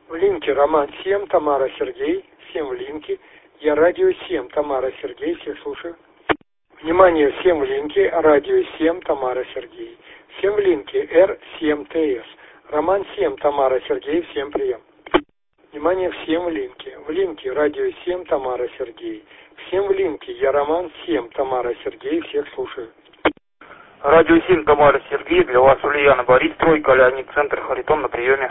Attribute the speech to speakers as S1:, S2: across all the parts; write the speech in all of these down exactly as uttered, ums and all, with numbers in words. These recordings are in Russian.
S1: В линке Роман семь, Тамара Сергей, семь в линке. Я радио семь, Тамара Сергей, всех слушаю. Внимание, всем в линке, радио семь, Тамара Сергей. Всем в линке, Р семь Т С. Роман семь, Тамара Сергей, всем прием. Внимание, всем в линке. В линке, радио семь, Тамара Сергей. Всем в линке, я Роман семь, Тамара Сергей, всех слушаю.
S2: Радио семь, Тамара Сергей, для вас Ульяна Борис, тройка, Леонид, центр Харитон на приеме.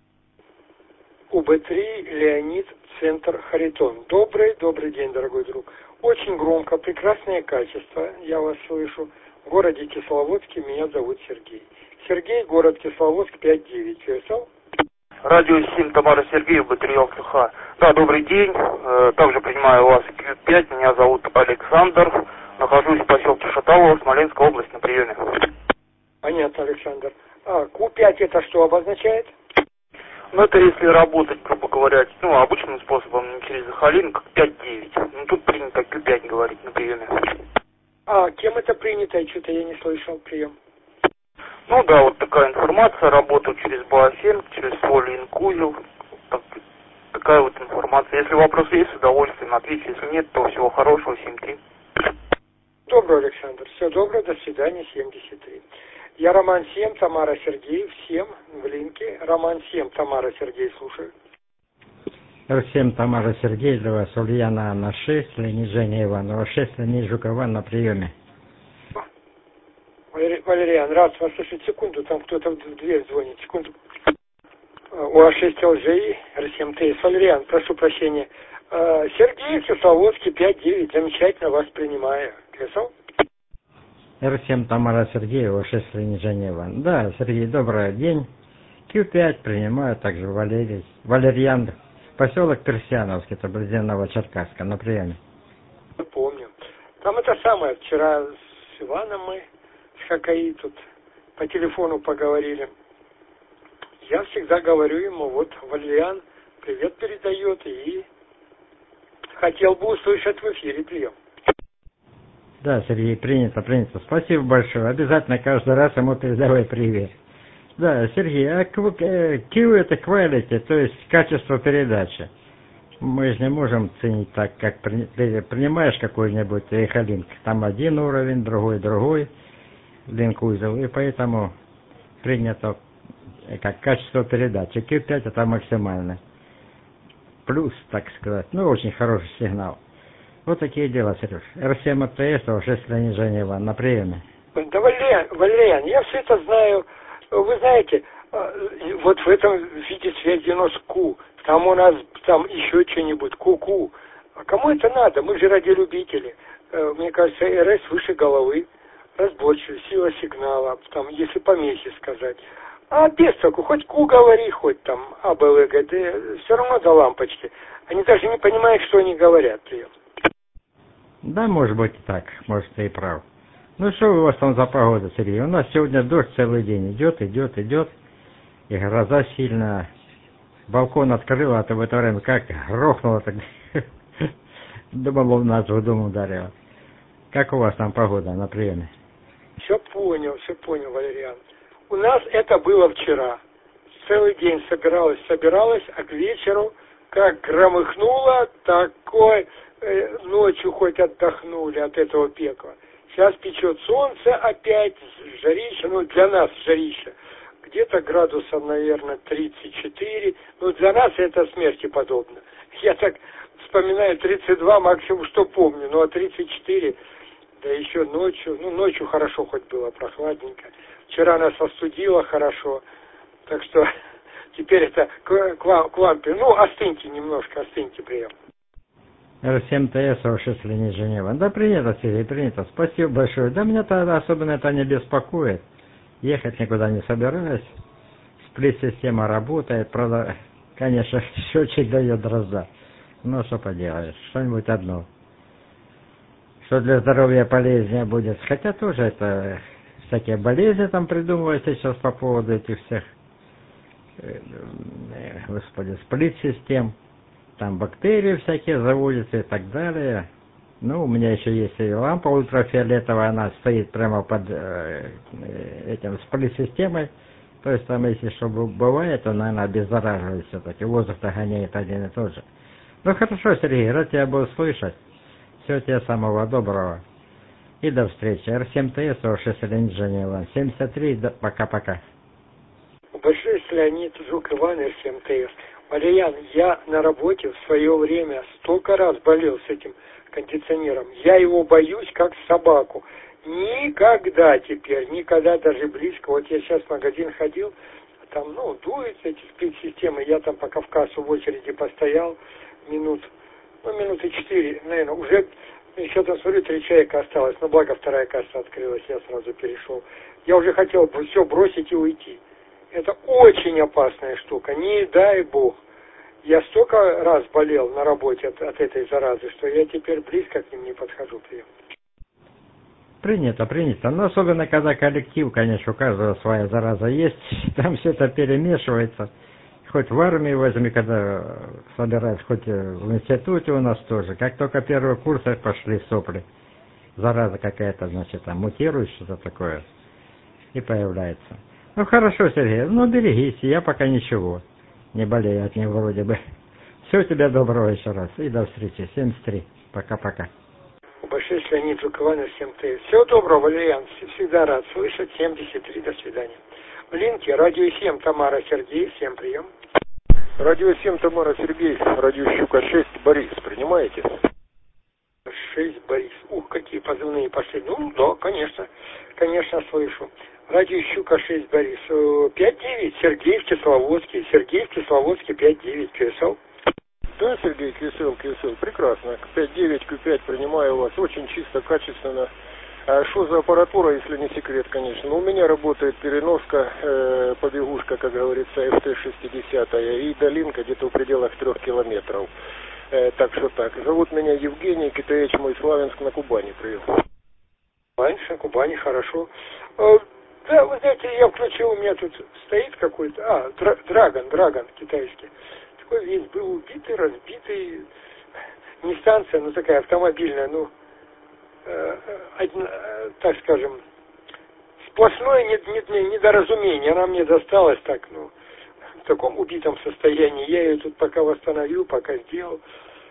S1: У Б три, Леонид, центр Харитон. Добрый, добрый день, дорогой друг. Очень громко, прекрасное качество, я вас слышу. В городе Кисловодске меня зовут Сергей. Сергей, город Кисловодск, пять девять. Чесал?
S2: Радио семь, Тамара Сергей, Б три, ЛКХ. Да, добрый день. Также принимаю у вас Q пять. Меня зовут Александр. Нахожусь в поселке Шаталово, Смоленская область, на приеме.
S1: Понятно, Александр. А Q пять это что обозначает?
S2: Ну, это если работать, грубо говоря, ну, обычным способом, не через Захалин, как пять девять. Ну, тут принято Q пять говорить на приеме.
S1: А кем это принято? Что-то я не слышал прием.
S2: Ну, да, вот такая информация. Работаю через Баофен, через свой линк-узел. Так, такая вот информация. Если вопросы есть, с удовольствием отвечу. Если нет, то всего хорошего, семь три.
S1: Доброго, Александр. Все доброго, до свидания, семьдесят три. Я Роман семь, Тамара Сергей, всем в линке. Роман семь, Тамара Сергей, слушаю.
S3: Р семь, Тамара Сергей, для вас Ульяна Анна шесть, Леонид Женя Иванова шесть, Леонид Жукова на приеме.
S1: Валерий, Валериан, рад вас слышать. Секунду, там кто-то в дверь звонит. Секунду. У А шесть Л Ж, Р семь Т С. Валериан, прошу прощения. Сергей, Кисловодский, пять девять. Замечательно вас принимаю. Писал?
S3: Р семь, Тамара Сергеева, шесть, Леонид Женя Иван. Да, Сергей, добрый день. Q пять принимаю, также Валерий, Валерьян, поселок Персиановский, это близ Новочеркасска, на приеме.
S1: Помню. Там это самое, вчера с Иваном мы, с Хакаи тут по телефону поговорили. Я всегда говорю ему, вот Валерьян привет передает, и хотел бы услышать в эфире прием.
S3: Да, Сергей, принято, принято. Спасибо большое. Обязательно каждый раз ему передавай привет. Да, Сергей, а Q это quality, то есть качество передачи. Мы же не можем ценить так, как при, ты принимаешь какой-нибудь эхолинк. Там один уровень, другой, другой линк-узел, и поэтому принято как качество передачи. Q пять это максимально. Плюс, так сказать. Ну, очень хороший сигнал. Вот такие дела, Сереж. Р семь Т С, шесть, Леонид Женя Иван, на приеме.
S1: Да, Валериан, Валериан, я все это знаю. Вы знаете, вот в этом виде связано с Q. Там у нас, там еще что-нибудь, ку-ку. А кому это надо? Мы же радиолюбители. Мне кажется, Р С выше головы. Разборчивость, сила сигнала, там, если помехи сказать. А без толку, хоть Ку говори, хоть там А, Б, В, Г, Д, все равно до лампочки. Они даже не понимают, что они говорят.
S3: Да, может быть и так, может ты и прав. Ну что у вас там за погода, Сергей? У нас сегодня дождь целый день идет, идет, идет, и гроза сильная. Балкон открыл, а то в это время как грохнуло, так думал, у нас в дом ударило. Как у вас там погода на приеме?
S1: Все понял, все понял, Валериан. У нас это было вчера. Целый день собиралась, собиралась, а к вечеру как громыхнуло, такой, э, ночью хоть отдохнули от этого пекла. Сейчас печет солнце опять, жарище, ну для нас жарище. Где-то градусов, наверное, тридцать четыре. Ну для нас это смерти подобно. Я так вспоминаю тридцать два максимум, что помню. Ну а тридцать четыре, да еще ночью, ну ночью хорошо хоть было, прохладненько. Вчера нас остудило хорошо, так что теперь это к, к, вам, к вам, ну остыньте немножко, остыньте прием.
S3: Р семь Т С, шесть, Леонид Женева. Да принято, Сергей, принято. Спасибо большое. Да меня-то особенно это не беспокоит. Ехать никуда не собираюсь. Сплит-система работает, правда, конечно, счетчик дает дрозда. Ну, что поделаешь, что-нибудь одно. Что для здоровья полезнее будет. Хотя тоже это всякие болезни там придумываются сейчас по поводу этих всех, господи, сплит-систем. Там бактерии всякие заводятся и так далее. Ну, у меня еще есть и лампа ультрафиолетовая, она стоит прямо под э, этим сплит-системой. То есть там, если что бывает, то, наверное, обеззараживает все-таки. Воздух-то гоняет один и тот же. Ну хорошо, Сергей, рад тебя был слышать. Всего тебе самого доброго. И до встречи. Эр семь Тэ Эс, шесть Леонид Жанила. семьдесят три, пока-пока.
S1: Большой Леонид, Жук Иван, Эр семь Тэ Эс. Валерьян, я на работе в свое время столько раз болел с этим кондиционером. Я его боюсь, как собаку. Никогда теперь, никогда даже близко. Вот я сейчас в магазин ходил, там, ну, дуются эти сплит-системы. Я там по Кавказу в очереди постоял минут, ну, минуты четыре, наверное. Уже, еще там, смотрю, три человека осталось. Но благо вторая касса открылась, я сразу перешел. Я уже хотел бы все бросить и уйти. Это очень опасная штука, не дай бог. Я столько раз болел на работе от, от этой заразы, что я теперь близко к ним не подхожу. Прием.
S3: Принято, принято. Но особенно, когда коллектив, конечно, у каждого своя зараза есть, там все это перемешивается. Хоть в армии возьми, когда собираются, хоть в институте у нас тоже. Как только первые курсы пошли сопли, зараза какая-то, значит, там мутирует что-то такое и появляется. Ну хорошо, Сергей, ну берегись, я пока ничего. Не болею от него вроде бы. Всего тебе доброго еще раз. И до встречи. семьдесят три. Пока-пока.
S1: Большой Леонид, Жук Иван, Эр семь Тэ Эс. Всего доброго, Валериан. Всегда рад слышать. семьдесят три. До свидания. В линке Радио семь Тамара Сергей. Всем прием.
S4: Радио семь Тамара Сергей. Радио Щука шесть Борис. Принимаете?
S1: шесть Борис. Ух, какие позывные пошли. Ну, да, конечно. Конечно, слышу. Радио Щука шесть Борис. пять девять. Сергей в Кисловодске. Сергей в Кисловодске пять девять. Q S L.
S4: Да, Сергей, Q S L, Q S L. Прекрасно. пять девять, Q пять принимаю вас. Очень чисто, качественно. А что за аппаратура, если не секрет, конечно? Ну, у меня работает переноска, э, побегушка, как говорится, эф тэ шестьдесят, и долинка где-то в пределах трех километров. Э, так что так. Зовут меня Евгений, КТХ мой Славянск на Кубани. Прием.
S1: Славянск на Кубани, хорошо. Э, да, вы знаете, я включил, у меня тут стоит какой-то, а, Драгон, Драгон китайский. Такой весь был убитый, разбитый. Не станция, но такая автомобильная, ну, э, один, э, так скажем, сплошное недоразумение. Она мне досталась так, ну, в таком убитом состоянии. Я ее тут пока восстановил, пока сделал.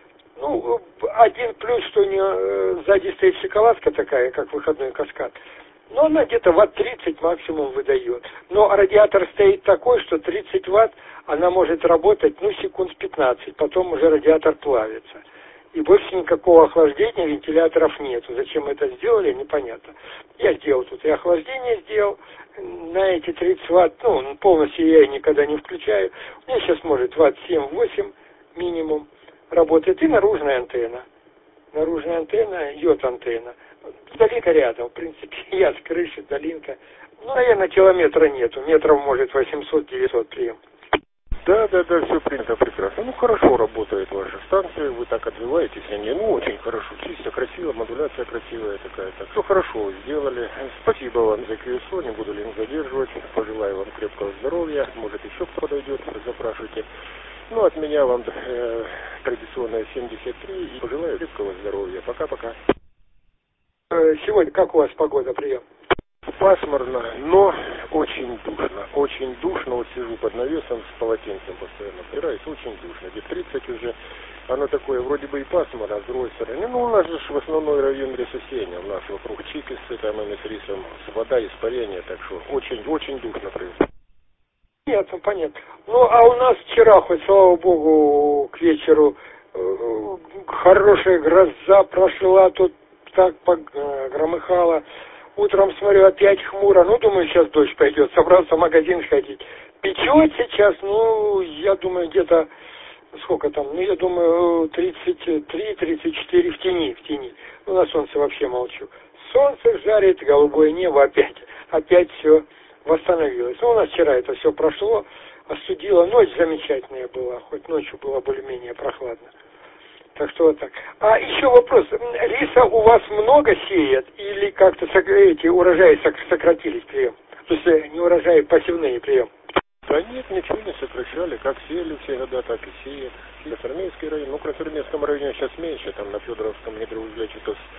S1: Ну, один плюс, что у нее сзади стоит шоколадка такая, как выходной каскад. Но она где-то ватт тридцать максимум выдает. Но радиатор стоит такой, что тридцать ватт она может работать, ну, секунд пятнадцать. Потом уже радиатор плавится. И больше никакого охлаждения, вентиляторов нету. Зачем это сделали, непонятно. Я сделал тут и охлаждение сделал. На эти тридцать ватт, ну, полностью я никогда не включаю. У меня сейчас может ватт семь-восемь минимум работает. И наружная антенна. Наружная антенна, йод-антенна. Долинка рядом, в принципе, я с крыши, долинка. Ну, наверное, километра нету. Метров, может, восемьсот-девятьсот прием.
S4: Да, да, да, все принято прекрасно. Ну, хорошо работает ваша станция, вы так отзываетесь о ней. Ну, очень хорошо, чисто, красиво, модуляция красивая такая. Так, все хорошо сделали. Спасибо вам за Q S L, не буду ли задерживать. Пожелаю вам крепкого здоровья. Может, еще кто подойдет, запрашивайте. Ну, от меня вам э, традиционная семьдесят три и пожелаю крепкого здоровья. Пока-пока.
S1: Сегодня как у вас погода, прием?
S4: Пасмурно, но очень душно. Очень душно. Вот сижу под навесом с полотенцем постоянно опираюсь. Очень душно. Где тридцать уже. Оно такое вроде бы и пасмурно, а с другой стороны. Ну, у нас же в основной район лесосеяния. У нас вокруг Чикисы, там и с рисом, с вода, испарение. Так что очень-очень душно происходит.
S1: Понятно, понятно. Ну, а у нас вчера, хоть, слава богу, к вечеру э, хорошая гроза прошла, тут так погромыхало. Утром, смотрю, опять хмуро. Ну, думаю, сейчас дождь пойдет. Собрался в магазин сходить. Печет сейчас, ну, я думаю, где-то, сколько там, ну, я думаю, тридцать три тридцать четыре в тени, в тени. Ну, на солнце вообще молчу. Солнце жарит, голубое небо опять. Опять все восстановилось. Ну, у нас вчера это все прошло, остудило. Ночь замечательная была, хоть ночью было более-менее прохладно. Так что вот так. А еще вопрос. Риса у вас много сеет или как-то эти урожаи сократились, прием? То есть не урожаи, посевные, прием?
S4: Да нет, ничего не сокращали. Как сеяли все года, так и сеют. Красноармейский район. Ну, в Красноармейском районе сейчас меньше. Там на Федоровском недроузле что-то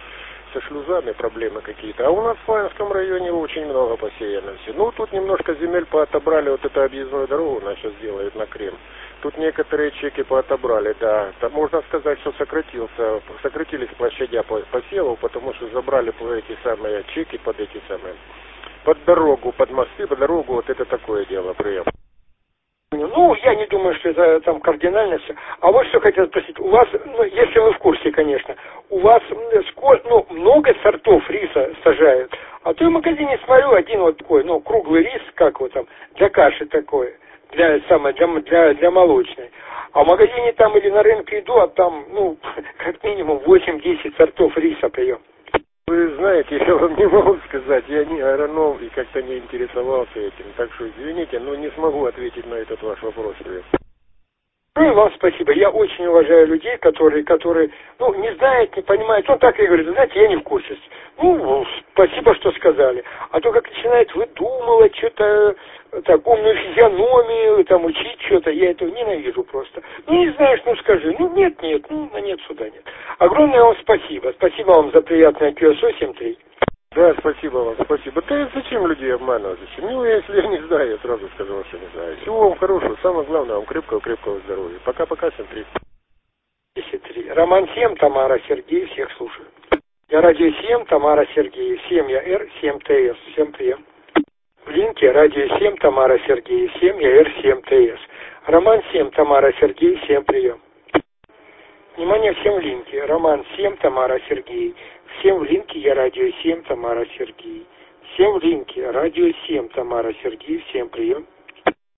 S4: со шлюзами проблемы какие-то. А у нас в Славянском районе очень много посеяно все. Ну, тут немножко земель поотобрали, вот эту объездную дорогу у нас сейчас делают на Крым. Тут некоторые чеки поотобрали, да. Там можно сказать, что сократился, сократились площадя посевов, потому что забрали эти самые чеки под эти самые, под дорогу, под мосты, под дорогу, вот это такое дело, прием.
S1: Ну, я не думаю, что это там кардинально все. А вот что хотел спросить. У вас, ну, если вы в курсе, конечно, у вас сколько, ну, много сортов риса сажают. А то я в магазине смотрю один вот такой, ну, круглый рис, как вот там, для каши такой, для, самое, для, для, для молочной. А в магазине там или на рынке иду, а там, ну, как минимум восемь-десять сортов риса прием.
S4: Вы знаете, я вам не могу сказать, я не агроном и как-то не интересовался этим, так что извините, но не смогу ответить на этот ваш вопрос.
S1: Ну и вам спасибо. Я очень уважаю людей, которые, которые, ну, не знают, не понимают. Он так и говорит, знаете, я не в курсе. Ну, спасибо, что сказали. А то как начинает выдумывать что-то, так, умную физиономию, там, учить что-то, я этого ненавижу просто. Ну, не знаешь, ну, скажи. Ну, нет, нет, ну, нет, сюда нет. Огромное вам спасибо. Спасибо вам за приятное кью эс о семь три.
S4: Да, спасибо вам, спасибо. Да зачем людей обманывать? Зачем? Ну, если я не знаю, я сразу сказал, что не знаю. Всего вам хорошего, самое главное, вам крепкого-крепкого здоровья. Пока-пока, семь три.
S1: десять три. Роман семь, Тамара, Сергей, всех слушаю. Я радио семь, Тамара, Сергей, семь, я Р, семь Т С. Всем прием. В линке радио семь, Тамара, Сергей, семь, я Р, семь Т С. Роман семь, Тамара, Сергей, всем прием. Внимание, всем в линке. Роман семь, Тамара, Сергей. Всем в линке, я радио семь, Тамара, Сергей. Всем в линке, радио семь, Тамара, Сергей, всем прием.